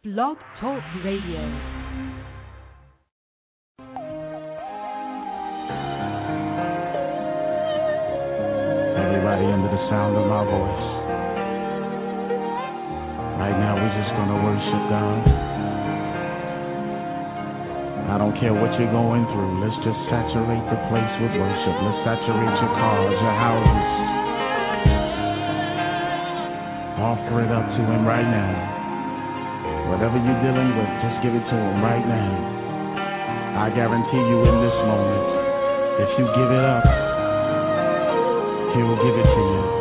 Blog Talk Radio. Everybody under the sound of my voice. Right now we're just going to worship God. I don't care what you're going through. Let's just saturate the place with worship. Let's saturate your cars, your houses. Offer it up to Him right now. Whatever you're dealing with, just give it to Him right now. I guarantee you in this moment, if you give it up, He will give it to you.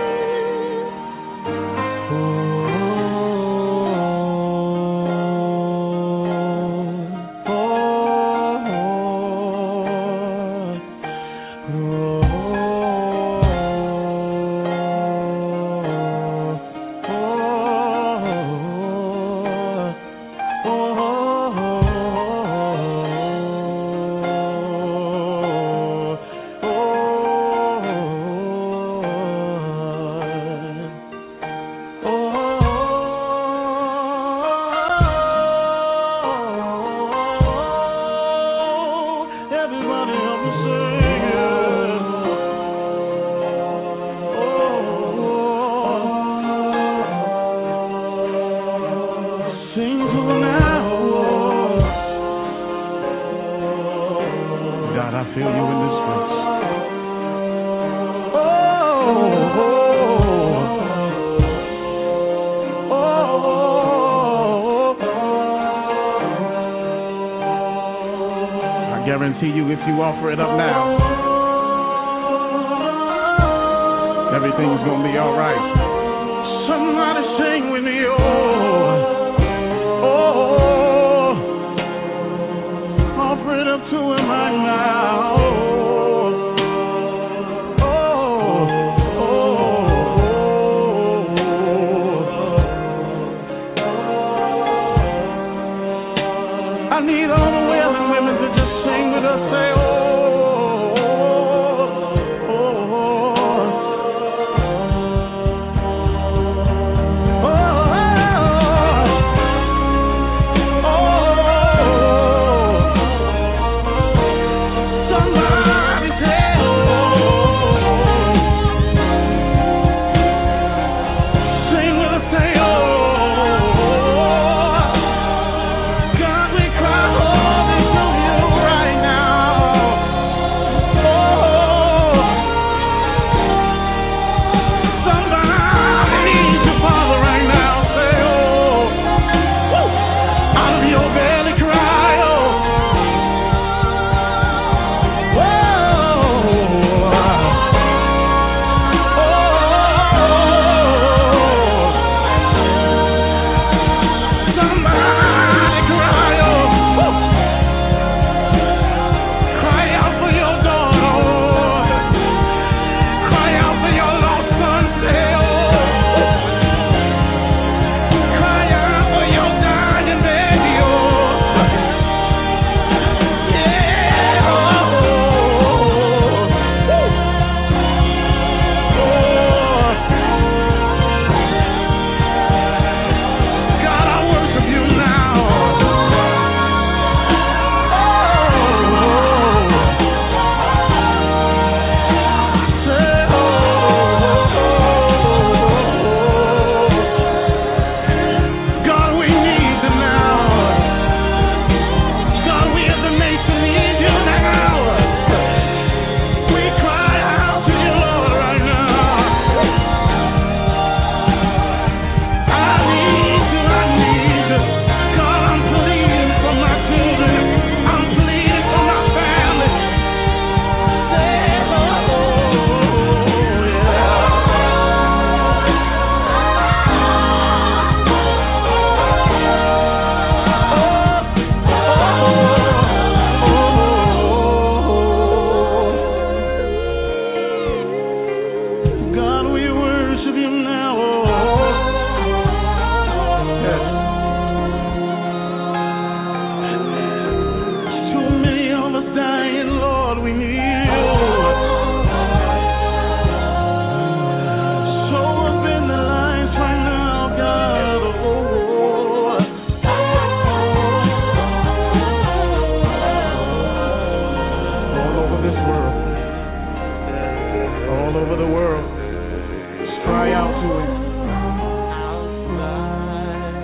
If you offer it up now, everything's gonna be all right. Somebody sing with me, offer it up to Him right now. I need all the willing women to just sing with us, say, God, we cry holy to You right now.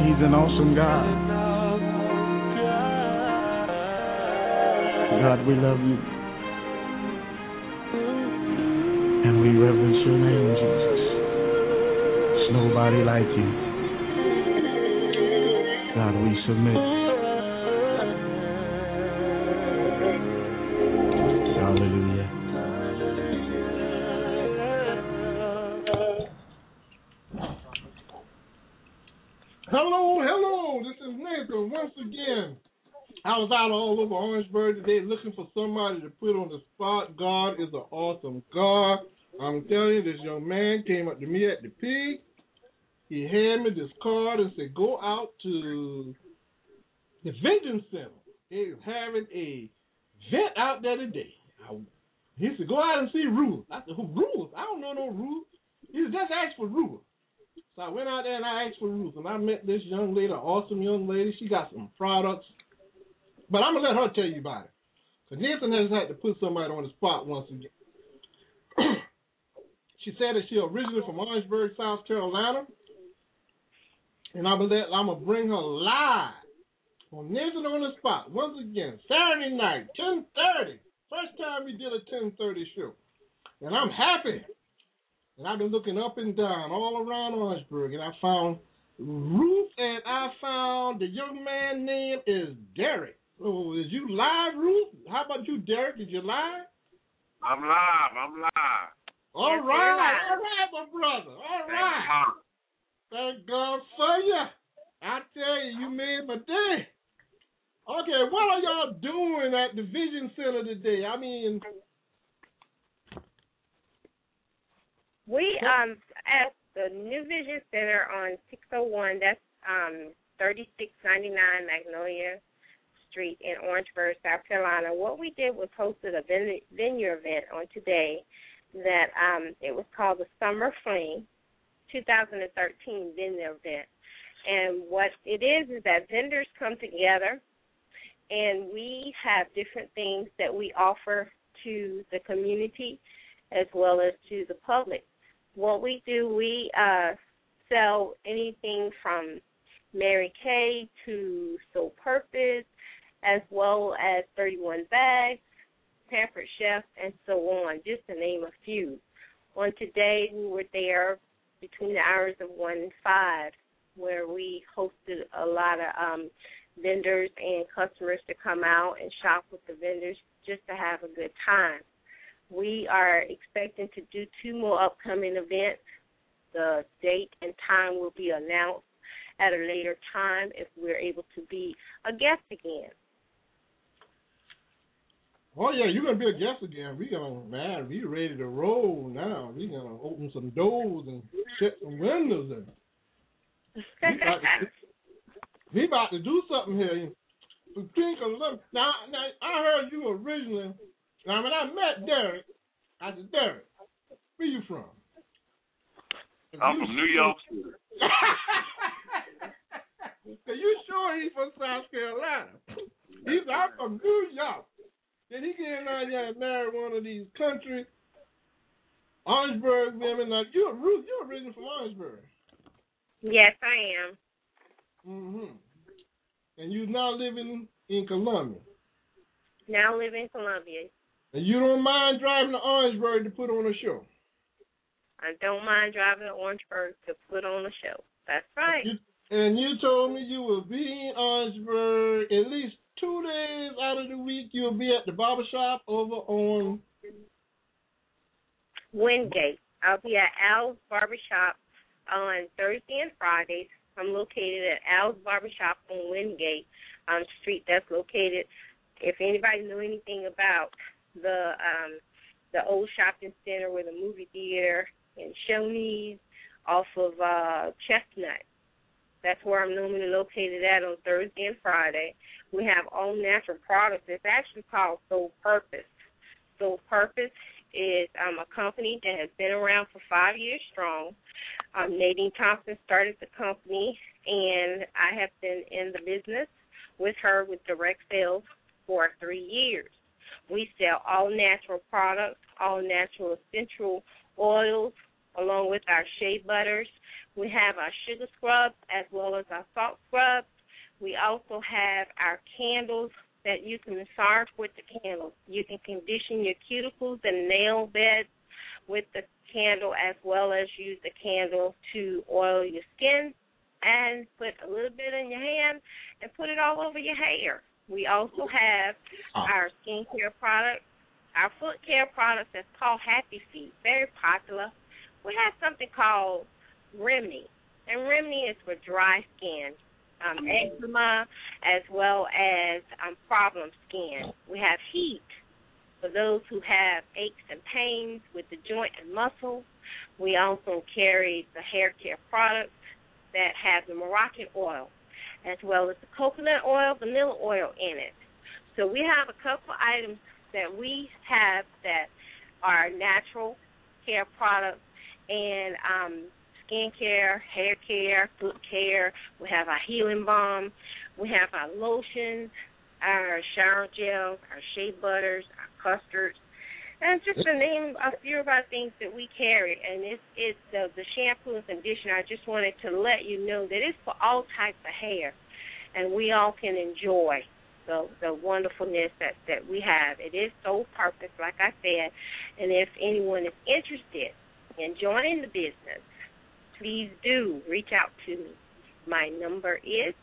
He's an awesome God. God, we love you. And we reverence your name, Jesus. There's nobody like you. God, we submit. Hallelujah. Hello, this is Nathan once again. I was out all over Orangeburg today looking for somebody to put on the spot. God is an awesome God. I'm telling you, this young man came up to me at the Pig. He handed me this card and said, go out to the Vengeance Center. They're having a event out there today. He said, go out and see Ruth. I said, who, Ruth? I don't know no Ruth. He said, just ask for Ruth. So I went out there and I asked for Ruth, and I met this young lady, an awesome young lady. She got some products. But I'm going to let her tell you about it. Because Nathan has had to put somebody on the spot once again. She said that she originally from Orangeburg, South Carolina. And I'm going to bring her live on Nathan on the Spot once again, Saturday night, 10:30. First time we did a 10:30 show. And I'm happy. And I've been looking up and down all around Orangeburg, and I found Ruth, and I found the young man name is Derek. Oh, is you live, Ruth? How about you, Derek? Did you live? I'm live. All right, my brother. All right. Thank God for you. I tell you, you made my day. Okay, what are y'all doing at the Vision Center today? I mean, we at the New Vision Center on 601. That's 3699 Magnolia Street in Orangeburg, South Carolina. What we did was hosted a venue event on today that it was called the Summer Fling 2013 venue event. And what it is that vendors come together and we have different things that we offer to the community as well as to the public. What we do, we sell anything from Mary Kay to Soul Purpose, as well as 31 Bags, Pampered Chef, and so on, just to name a few. On today, we were there between the hours of 1 and 5, where we hosted a lot of vendors and customers to come out and shop with the vendors just to have a good time. We are expecting to do 2 more upcoming events. The date and time will be announced at a later time if we're able to be a guest again. Oh, yeah, you're going to be a guest again. We ready to roll now. We're going to open some doors and shut some windows. We about to do something here. Now, I heard you originally. Now, when I met Derek, I said, Derek, where you from? I'm from New York City. You sure he's from South Carolina? He's out from New York. Then he came down here and married one of these country Orangeburg women. Now, you're originally from Orangeburg. Yes, I am. Mm-hmm. And you're now living in Columbia. Now live in Columbia. And you don't mind driving to Orangeburg to put on a show? I don't mind driving to Orangeburg to put on a show. That's right. And you told me you will be in Orangeburg at least 2 days out of the week. You'll be at the barbershop over on Wingate. I'll be at Al's Barbershop on Thursday and Fridays. I'm located at Al's Barbershop on Wingate Street. That's located, if anybody know anything about the old shopping center with a movie theater in Shoney's off of Chestnut. That's where I'm normally located at on Thursday and Friday. We have all natural products. It's actually called Soul Purpose. Soul Purpose is a company that has been around for 5 years strong. Nadine Thompson started the company, and I have been in the business with her with direct sales for 3 years. We sell all natural products, all natural essential oils, along with our shea butters. We have our sugar scrubs as well as our salt scrubs. We also have our candles that you can massage with the candles. You can condition your cuticles and nail beds with the candle, as well as use the candle to oil your skin and put a little bit in your hand and put it all over your hair. We also have our skincare products, our foot care products that's called Happy Feet, very popular. We have something called Remedy, and Remedy is for dry skin, eczema, as well as problem skin. We have Heat for those who have aches and pains with the joint and muscles. We also carry the hair care products that have the Moroccan oil, as well as the coconut oil, vanilla oil in it. So we have a couple items that we have that are natural care products and skin care, hair care, foot care. We have our healing balm. We have our lotions, our shower gels, our shea butters, our custards, and just to name a few of our things that we carry. And it's the shampoo and conditioner. I just wanted to let you know that it's for all types of hair, and we all can enjoy the wonderfulness that we have. It is Soul Purpose, like I said, and if anyone is interested in joining the business, please do reach out to me. My number is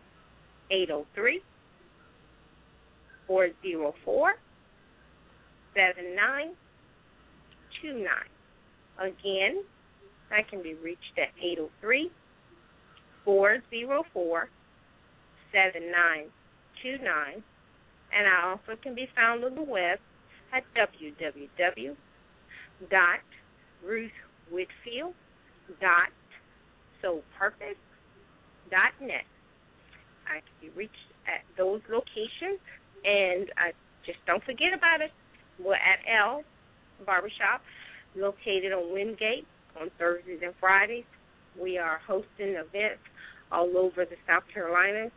803-404-7929. Again, I can be reached at 803-404-7929. And I also can be found on the web at www.ruthwhitfield.soulpurpose.net. I can be reached at those locations, and just don't forget about it. We're at L Barbershop, located on Wingate on Thursdays and Fridays. We are hosting events all over the South Carolinas.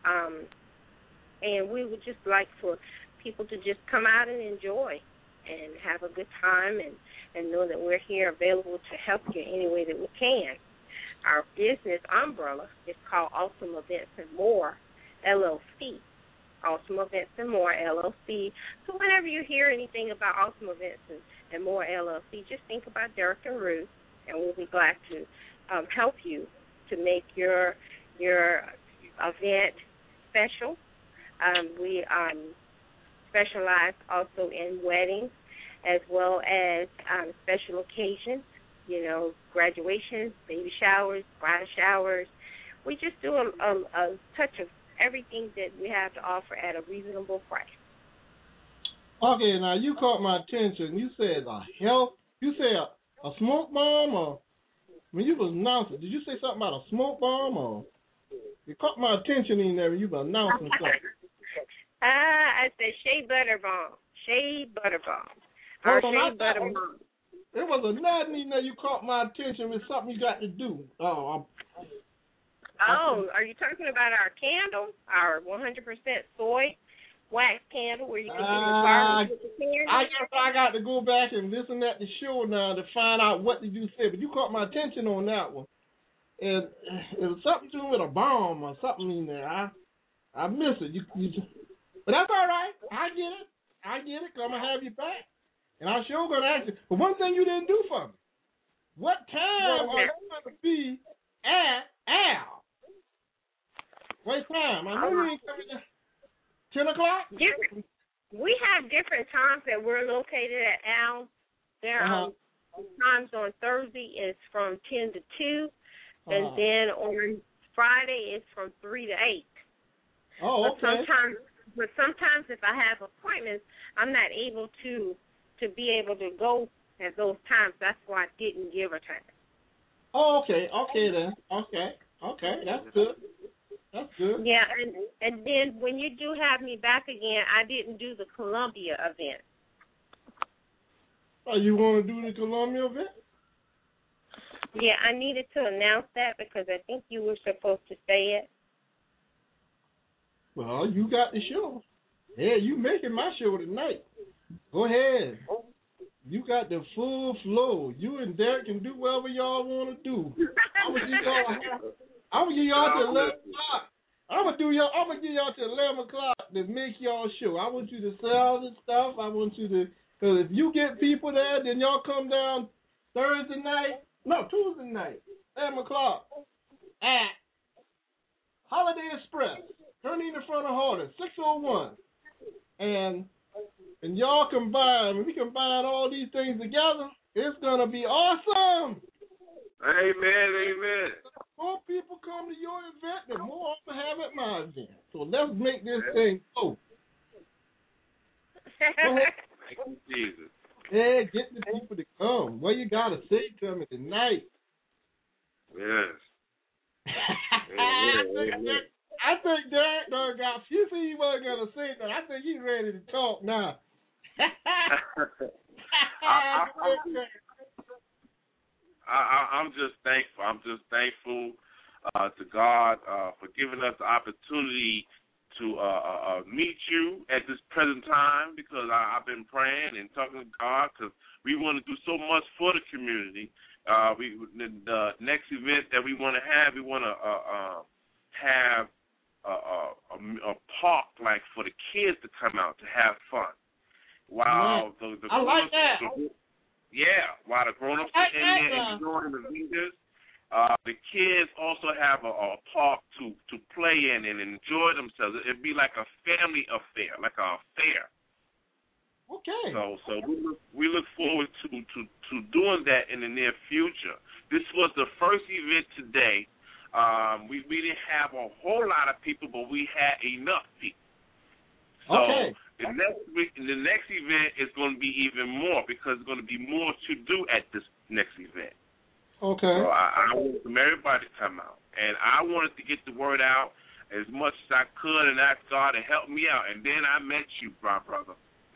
And we would just like for people to just come out and enjoy and have a good time and know that we're here available to help you any way that we can. Our business umbrella is called Awesome Events and More, LLC. Awesome Events and More, LLC. So whenever you hear anything about Awesome Events and More, LLC, just think about Derek and Ruth, and we'll be glad to help you to make your event special. We specialize also in weddings as well as special occasions, graduations, baby showers, bridal showers. We just do a touch of everything that we have to offer at a reasonable price. Okay, now you caught my attention. You said a smoke bomb, or when you was announcing, did you say something about a smoke bomb, or it caught my attention in there when you were announcing something? I said shea butter bomb. Shea butter bomb. There was another in there you caught my attention with something you got to do. Are you talking about our candle, our 100% soy wax candle where you can get with the candle? I guess I got to go back and listen at the show now to find out what did you say, but you caught my attention on that one. And it was something to do with a bomb or something in there. I miss it. But that's all right. I get it, because I'm going to have you back. And I'm sure going to ask you. But one thing you didn't do for me. What time are you going to be at Al? What time? I know you ain't coming at 10 o'clock? We have different times that we're located at Al. There are times on Thursday is from 10 to 2. And then on Friday it's from 3 to 8. Oh, okay. But sometimes if I have appointments, I'm not able to be able to go at those times. That's why I didn't give a time. Oh, okay. Okay, then. Okay. That's good. Yeah, and then when you do have me back again, I didn't do the Columbia event. Oh, you want to do the Columbia event? Yeah, I needed to announce that because I think you were supposed to say it. Well, you got the show. Yeah, you making my show tonight. Go ahead. You got the full flow. You and Derek can do whatever y'all want to do. I'm gonna give y'all till 11 o'clock. I'm gonna give y'all till 11 o'clock to make y'all show. I want you to sell this stuff. I want you to, because if you get people there, then y'all come down Tuesday night, 11 o'clock at Holiday Express, turn in front of Harder, 601, and y'all combine. We combine all these things together. It's gonna be awesome. Amen. The more people come to your event, the more I'm gonna have at my event. So let's make this thing go. Thank you, Jesus. Yeah, get the people to come. What you gotta say to me tonight? Yes. I think Derek done got. You see, he wasn't gonna say that. I think he's ready to talk now. I'm just thankful. To God for giving us the opportunity to meet you at this present time, because I've been praying and talking to God, because we want to do so much for the community. The next event that we want to have a park like for the kids to come out to have fun. While I like that. While the grown-ups are in there enjoying the vendors, the kids also have a park to play in and enjoy themselves. It'd be like a family affair, like a fair. Okay. So we look forward to doing that in the near future. This was the first event today. We didn't have a whole lot of people, but we had enough people. So okay. The next event is going to be even more, because there's going to be more to do at this next event. Okay. So I want everybody to come out, and I wanted to get the word out as much as I could, and ask God to help me out. And then I met you, my brother.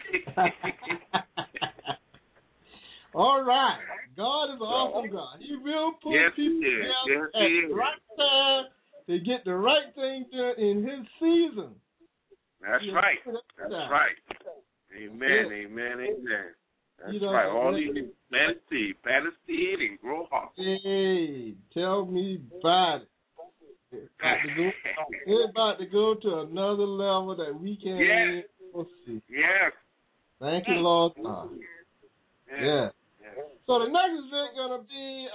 All right. God is an awesome God. He will put people together at the right time to get the right thing done in His season. That's right. That's right. Amen. That's right. All you need is plant a seed, and grow hard. Hey, tell me about it. It's about to go to another level that we can't even see. Yes. Thank you, Lord God. Yeah. So the next event gonna be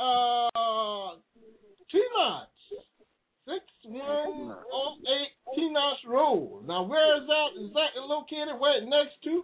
T-Notch, 6108 T-Notch Road. Now, where is that exactly located? Where it next to?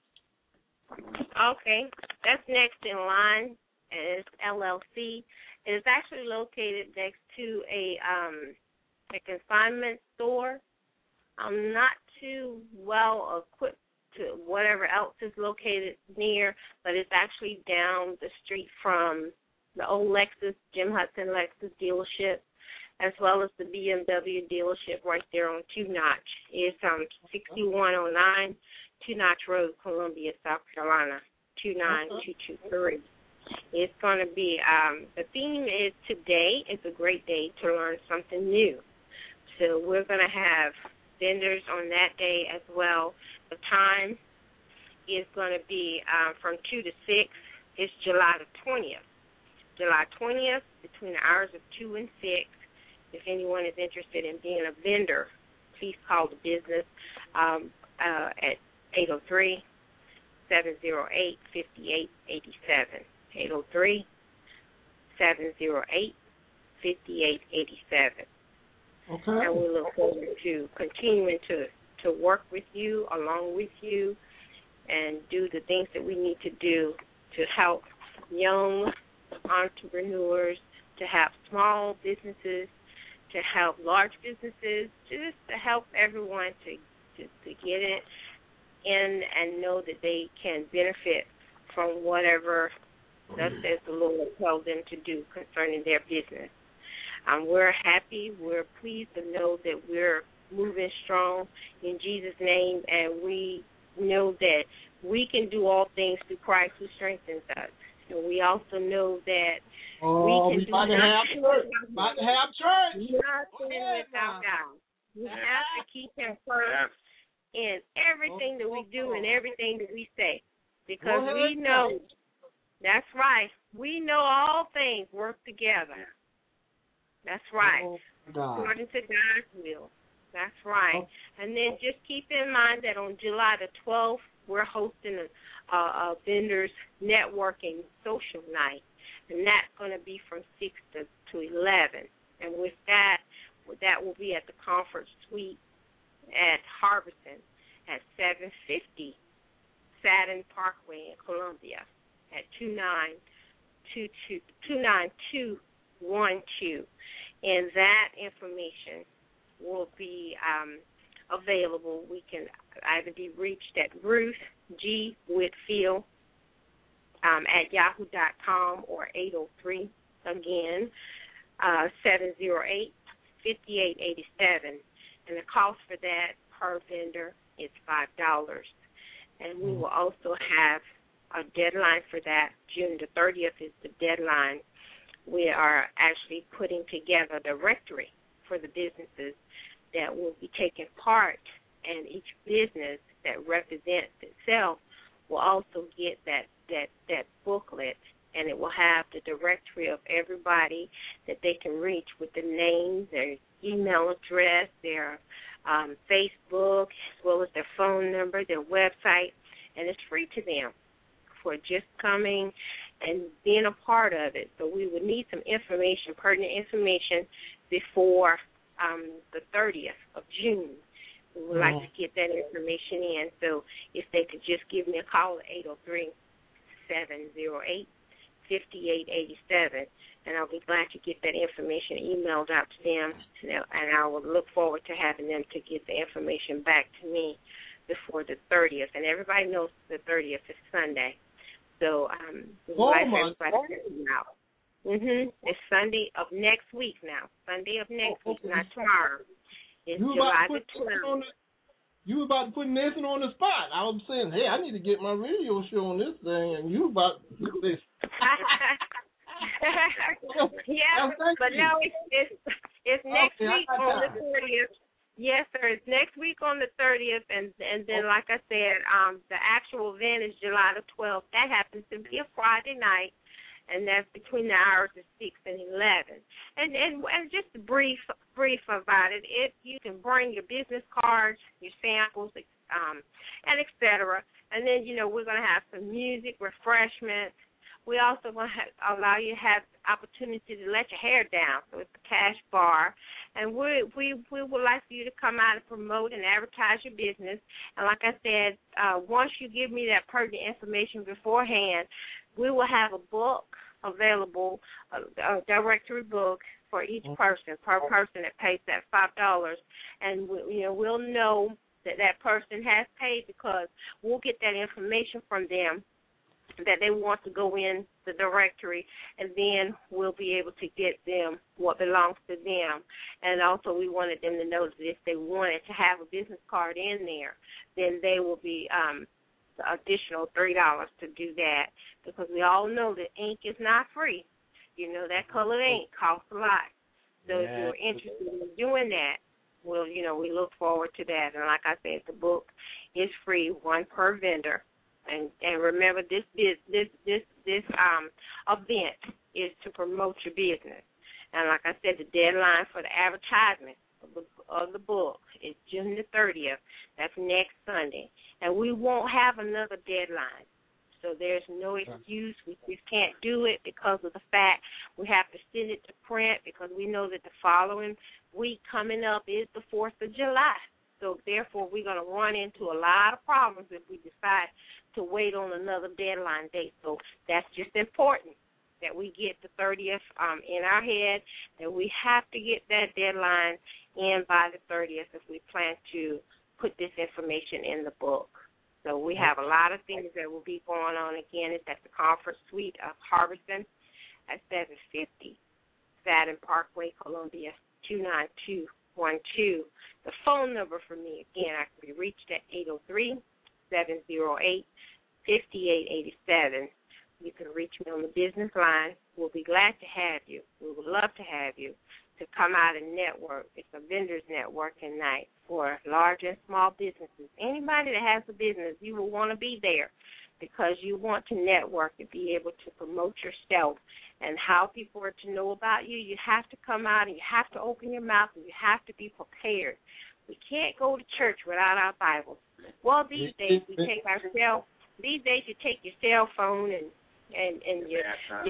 Okay, that's next in line. It's LLC. It is actually located next to a consignment store. I'm not too well equipped to whatever else is located near, but it's actually down the street from the old Lexus, Jim Hudson Lexus dealership, as well as the BMW dealership right there on Two Notch. It's 6109 Two Notch Road, Columbia, South Carolina, 29223. It's going to be, the theme is today is a great day to learn something new. So we're going to have vendors on that day as well. The time is going to be from 2 to 6. It's July the 20th. July 20th, between the hours of 2 and 6. If anyone is interested in being a vendor, please call the business at 803-708-5887. 803-708-5887. Okay. And we look forward to continuing to work with you, along with you, and do the things that we need to do to help young entrepreneurs, to help small businesses, to help large businesses, just to help everyone to get it in and know that they can benefit from whatever thus says the Lord tells them to do concerning their business. We're happy, we're pleased to know that we're moving strong in Jesus' name, and we know that we can do all things through Christ who strengthens us. And we also know that we can about to have church. About to have church. Nothing without God. We have to keep Him first in everything that we do and everything that we say, because we know That's right. We know all things work together. That's right. Oh, God. According to God's will. That's right. Oh. And then just keep in mind that on July the 12th, we're hosting a vendors networking social night, and that's going to be from 6 to 11. And with that will be at the conference suite at Harbison at 750 Saturn Parkway in Columbia at 29212. And that information will be available. We can either be reached at Ruth G. Whitfield at yahoo.com or 803, again, 708-5887. And the cost for that per vendor is $5. And we will also have a deadline for that. June the 30th is the deadline. We are actually putting together a directory for the businesses that will be taking part, and each business that represents itself will also get that booklet, and it will have the directory of everybody that they can reach with the names, their email address, their Facebook, as well as their phone number, their website, and it's free to them for just coming and being a part of it. So we would need some information, pertinent information, before the 30th of June. We would like to get that information in. So if they could just give me a call at 803-708-5887, and I'll be glad to get that information emailed out to them, and I will look forward to having them to get the information back to me before the 30th. And everybody knows the 30th is Sunday. So we'd like everybody to come out. It's Sunday of next week now. Sunday of next week, not tomorrow. It's July the 12th. You were about to put Nathan on the spot. I was saying, hey, I need to get my radio show on this thing, and you about to do this. Yeah, but no, it's next week on the 30th. Yes, sir. It's next week on the 30th, and then, like I said, the actual event is July the 12th. That happens to be a Friday night, and that's between the hours of 6 and 11. And just brief about it, if you can bring your business cards, your samples, and et cetera, and then, we're going to have some music, refreshments. We also going to allow you to have opportunity to let your hair down, so it's a cash bar. And we would like for you to come out and promote and advertise your business. And like I said, once you give me that pertinent information beforehand, we will have a book available, a directory book for each person, per person that pays that $5. And we'll know that person has paid because we'll get that information from them that they want to go in the directory, and then we'll be able to get them what belongs to them. And also we wanted them to know that if they wanted to have a business card in there, then they will be additional $3 to do that, because we all know that ink is not free. That colored ink costs a lot. So if you're interested in doing that, well, we look forward to that. And like I said, the book is free, one per vendor. And remember, this event is to promote your business. And like I said, the deadline for the advertisement of the book is June the 30th. That's next Sunday. And we won't have another deadline. So there's no excuse. We just can't do it because of the fact we have to send it to print, because we know that the following week coming up is the 4th of July. So therefore, we're going to run into a lot of problems if we decide to wait on another deadline date. So that's just important that we get the 30th in our head, that we have to get that deadline in by the 30th if we plan to put this information in the book. So we have a lot of things that will be going on. Again, it's at the conference suite of Harbison at 750 Saturn Parkway, Columbia, 29212. The phone number for me, again, I can be reached at 803-708-5887. You can reach me on the business line. We'll be glad to have you. We would love to have you to come out and network. It's a vendors networking night for large and small businesses. Anybody that has a business, you will want to be there because you want to network and be able to promote yourself and how people are to know about you. You have to come out and you have to open your mouth and you have to be prepared. We can't go to church without our Bibles. Well, these days you take you take your cell phone and your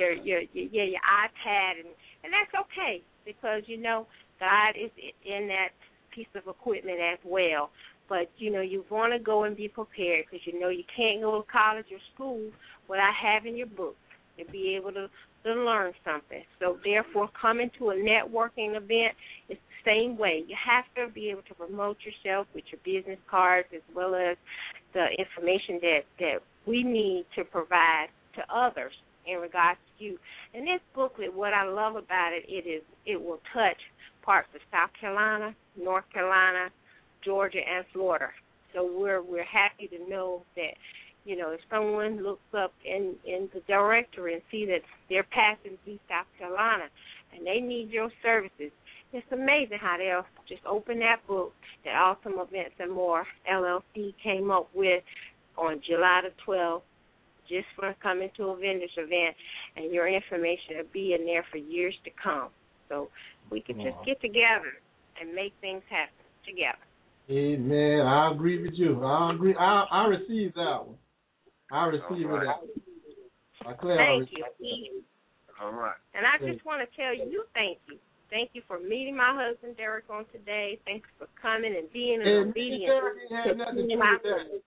iPad and that's okay because God is in that piece of equipment as well. But you want to go and be prepared because you can't go to college or school without having your books and be able to learn something. So therefore, coming to a networking event is the same way. You have to be able to promote yourself with your business cards as well as the information that we need to provide to others in regards to you. And this booklet, what I love about it, it will touch parts of South Carolina, North Carolina, Georgia, and Florida. So we're happy to know that, if someone looks up in the directory and see that they're passing through South Carolina and they need your services, it's amazing how they'll just open that book that Awesome Events and More LLC came up with on July the 12th, just for coming to a vendor's event, and your information will be in there for years to come. So we can just get together and make things happen together. Amen. I agree with you. I agree. I received that one. I received that. Thank you. All right. And I just want to tell you thank you. Thank you for meeting my husband, Derek, on today. Thank you for coming and being obedient. Had nothing to do with that.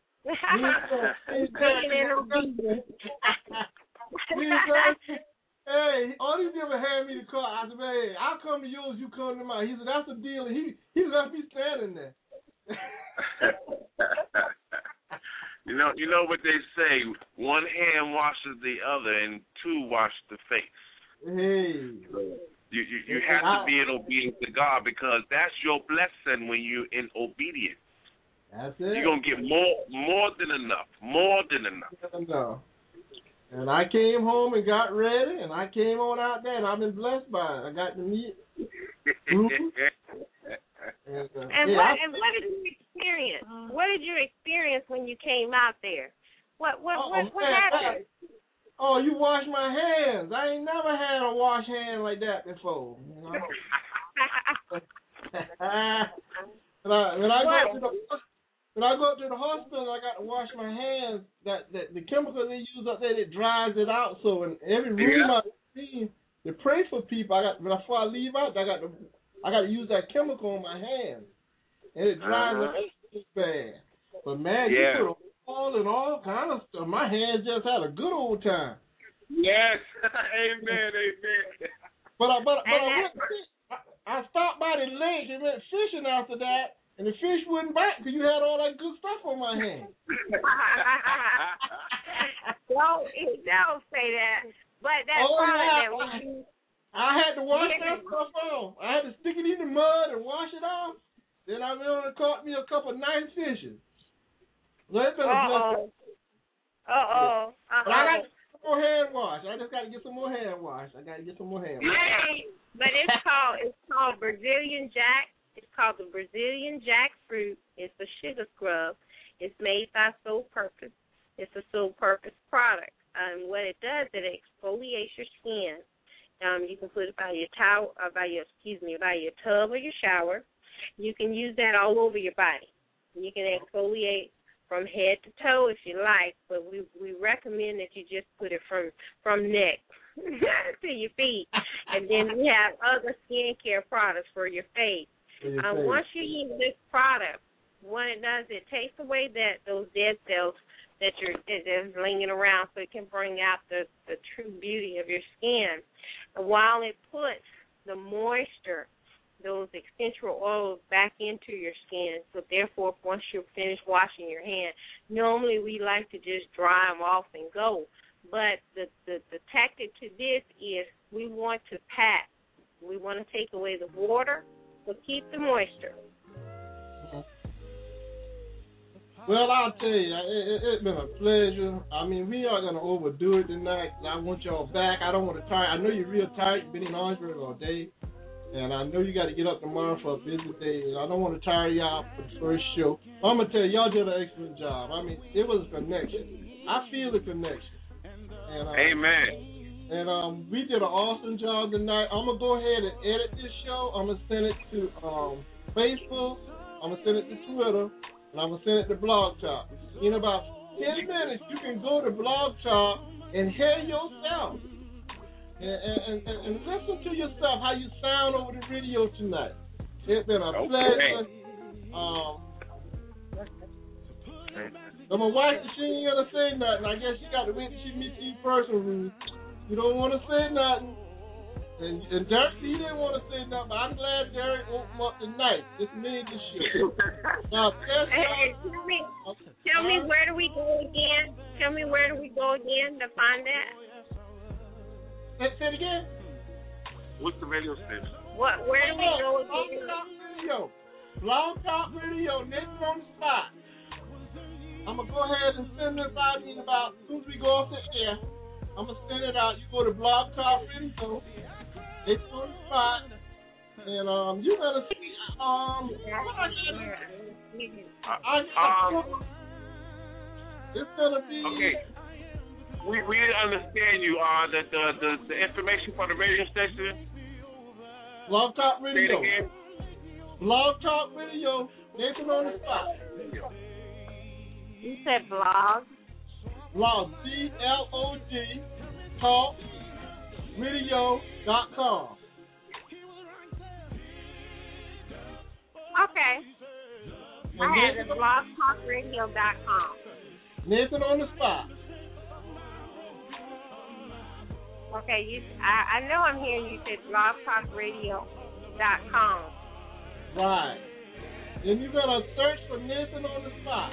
Hey, all he did was hand me the car. I said, "Hey, I'll come to yours, you come to mine." He said, "That's a deal." And he left me standing there. You know what they say: one hand washes the other, and two wash the face. Hey, you have to be in obedience to God because that's your blessing when you're in obedience. That's it. You're gonna get more than enough. More than enough. And I came home and got ready, and I came on out there, and I've been blessed by it. I got to meet. What did you experience? What did you experience when you came out there? What happened? Oh, you wash my hands. I ain't never had a wash hand like that before. When I go up to the hospital, I got to wash my hands. That the chemical they use up there, it dries it out. So in every room I see, to pray for people, before I leave out, I got to use that chemical on my hands, and it dries it out bad. But man, you put all kind of stuff. My hands just had a good old time. Yes, amen. But I stopped by the lake and went fishing after that. And the fish wouldn't bite because you had all that good stuff on my hand. Don't say that. But that's that we I had to wash that stuff off. I had to stick it in the mud and wash it off. Then I went on and caught me a couple of nice fishes. So it's been a blessing. But I got some more hand wash. I just got to get some more hand wash. But it's called Brazilian Jack. It's called the Brazilian jackfruit. It's a sugar scrub. It's made by Soul Purpose. It's a Soul Purpose product. What it does, it exfoliates your skin. You can put it by your towel, by your tub or your shower. You can use that all over your body. You can exfoliate from head to toe if you like, but we recommend that you just put it from neck to your feet. And then we have other skincare products for your face. Once you use this product, what it does, it takes away those dead cells that's lingering around, so it can bring out the true beauty of your skin. And while it puts the moisture, those essential oils back into your skin, so therefore once you're finished washing your hand, normally we like to just dry them off and go. But the tactic to this is we want to pat. We want to take away the water, but keep the moisture. Well, I'll tell you, it's been a pleasure. I mean, we are going to overdo it tonight. I want y'all back. I don't want to tire. I know you're real tight. You've been in Orangeburg all day. And I know you got to get up tomorrow for a busy day, and I don't want to tire you out for the first show. I'm going to tell you, y'all did an excellent job. I mean, it was a connection. I feel the connection. And, amen. And we did an awesome job tonight. I'm going to go ahead and edit this show. I'm going to send it to Facebook. I'm going to send it to Twitter. And I'm going to send it to Blog Talk. In about 10 minutes, you can go to Blog Talk and hear yourself. And listen to yourself, how you sound over the radio tonight. It's been a pleasure. So my wife, she ain't going to say nothing. I guess she got to wait till she meets you in person. You don't want to say nothing. And Derek, he didn't want to say nothing, but I'm glad Derek opened up tonight. This made the show. Now, hey, tell me where do we go again? Tell me where do we go again to find that? Say it again. What's the radio station? Where do we go again? Blog Talk Radio, Nathan on the spot. I'm going to go ahead and send this out in about, as soon as we go off the air, I'm going to send it out. You go to Blog Talk Radio, Nathan on the spot, and you're going to see, it's going to be... Okay. We didn't understand you. The information for the radio station. Blog Talk Radio. Say it again. Blog Talk Radio. Nathan on the spot. You said blog. Blog. BLOG. Talk. Radio.com. Okay. I had it. blogtalkradio.com. Nathan on the spot. Okay, I know I'm hearing you said blogtalkradio.com. Right. Then you're going to search for Nathan on the spot.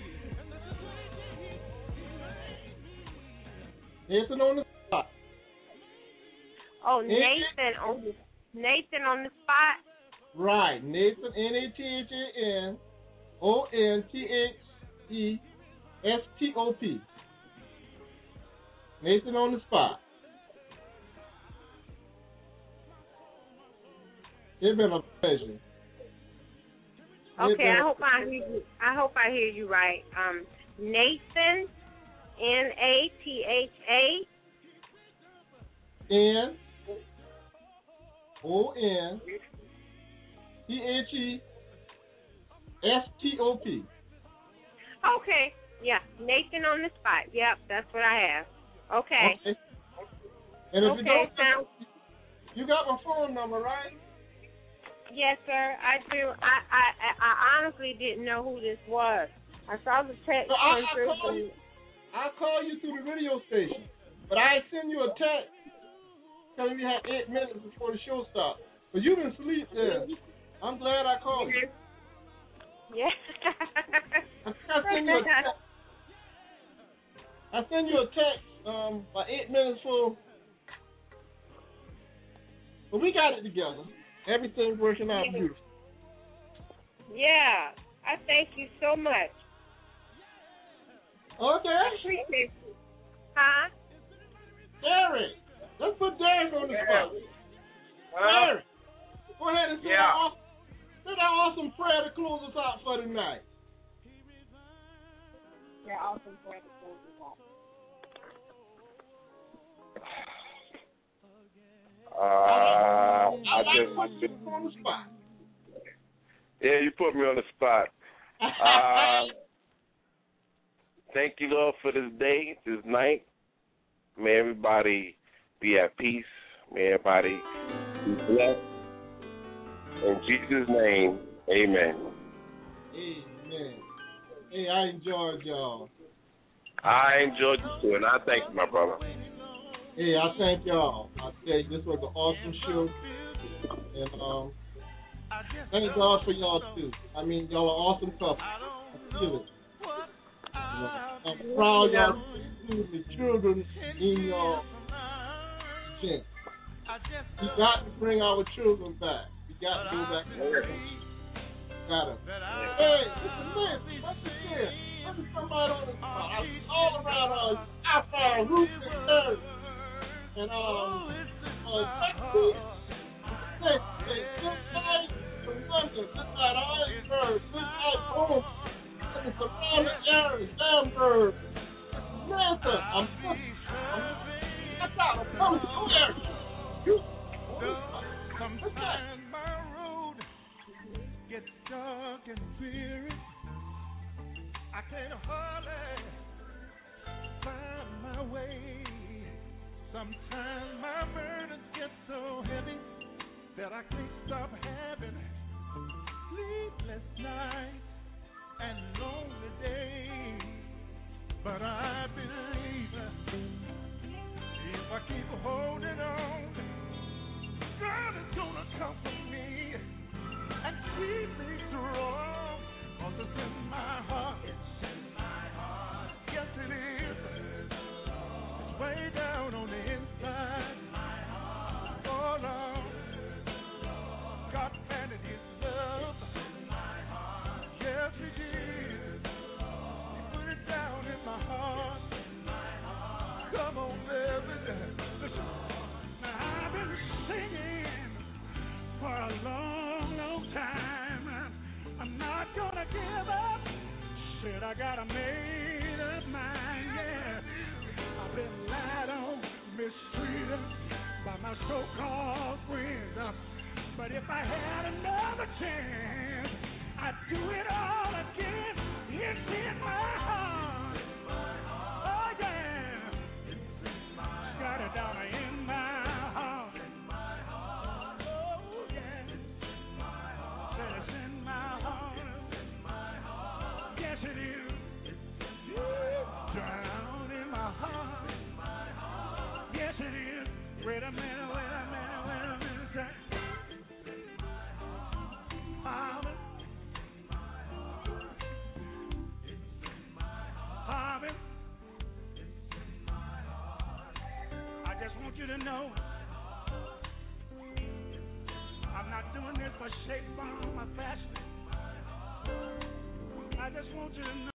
Nathan on the spot. Oh, Nathan on the spot? Right. Nathan, NATHANONTHESTOP. Nathan on the spot. It's been a pleasure. Okay, I hope I hear you right. Nathan, NATHA NONTHESTOP. Okay, yeah, Nathan on the spot. Yep, that's what I have. Okay. And if you don't, you got my phone number, right? Yes, sir, I do. I honestly didn't know who this was. I saw the text come through. I'll call you through the radio station, but I send you a text telling you had 8 minutes before the show starts. But you didn't sleep there. I'm glad I called you. Yeah. I send you a text by 8 minutes before. But we got it together. Everything's working out beautiful. Yeah. I thank you so much. Okay. I appreciate you. Huh? Derek. Let's put Derek on the spot. Derek. Go ahead and say that awesome prayer to close us out for tonight. Yeah, awesome prayer to close us out. On the spot. Yeah, you put me on the spot. Thank you, Lord, for this day, this night. May everybody be at peace. May everybody be blessed. In Jesus' name, amen. Amen. Hey, I enjoyed y'all. I enjoyed you too, and I thank you, my brother. Hey, I thank y'all. I tell you, this was an awesome show. And thank God for y'all too. I mean, y'all are awesome couple. I feel it. I'm proud y'all to the children in your church. We got to bring our children back. We got to go back to work. Got to. Hey, listen, what's this here? Look at somebody on the spot. All around I found Ruth and Thursday. And Texas. Hey, good night to London. Good night, Iceberg. Good night, Boom. Good night, Savannah, Aaron, Sandberg. Samantha, I'm coming to you, Aaron. Sometimes my road gets dark and weary. I can't hardly find my way. Sometimes my burdens get so heavy that I can't stop having sleepless nights and lonely days. But I believe if I keep holding on, God is gonna comfort me and keep me strong. 'Cause it's in my heart. It's in my heart. Yes, it is. It's way down on the inside. My heart. Oh, Lord. God planted His love. It's in my heart. Yes, He did. He put it down in my heart. In my heart. Come on, baby. Listen. Now I've been singing for a long, long time. I'm not gonna give up. Said I got a made up mind, yeah. I've been lied on, mistreated by my so-called friends. But if I had another chance, I'd do it all again. It's in my heart. Oh, yeah. Got it down in my heart. Oh, yeah. Said it's in my heart. Yes, it is. Down in my heart. Yes, it is. Wait a minute. Harvey. I just want you to know I'm not doing this for shape, form, or fashion. I just want you to know